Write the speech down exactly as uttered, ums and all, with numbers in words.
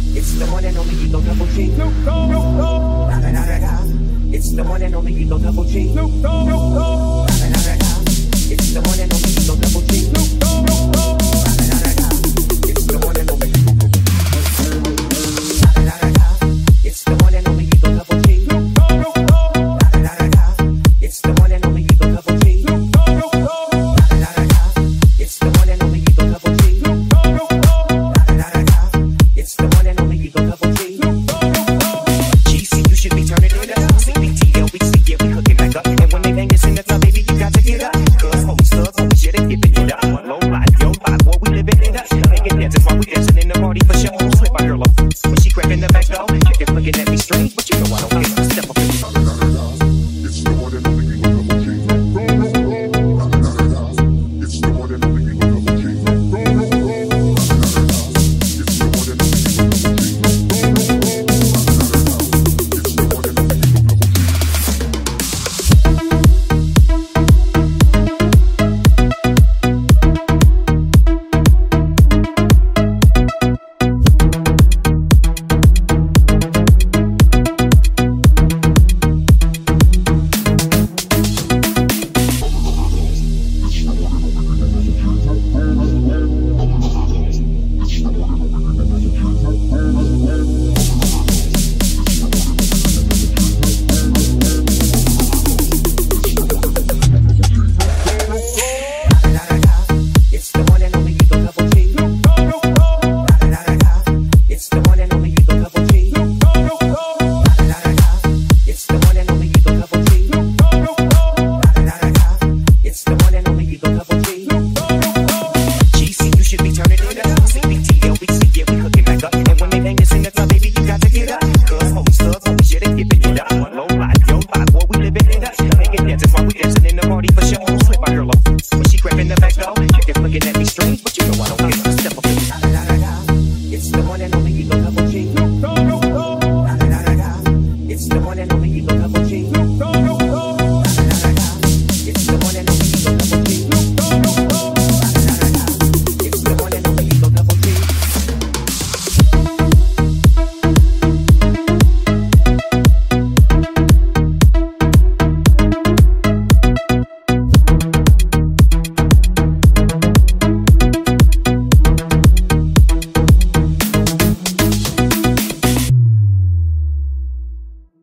It's the one and only Eagle Double G. Da da da da da. It's the one and only Eagle Double G. Da da da da da. It's the one and only Eagle Double G. Da da da da da. It's the one and only Eagle Double G. Da da da da. It's the one and only Eagle Double G. Da da da da. It's the one and only Eagle Double G. Da da da da. It's the one and only Eagle Double G. Da da da da. It's the one and only Eagle Double G. G C, you should be turning it up. C B T L B C, yeah, we hooking back up. And when they bang this in the club, baby, you got to get up. Cause homies, thugs, homies, yeah, they giving it up. One low life, yo, life, boy, we living it up. Making dances while we dancing in the party for sure. Slip my girl up when she grabbing the back door. Chicken looking at me strange, but you know I don't care. Step up in the It's the one and only Eagle Double G. It's the one and only Eagle Double G. It's the one and only Looking at me strange, but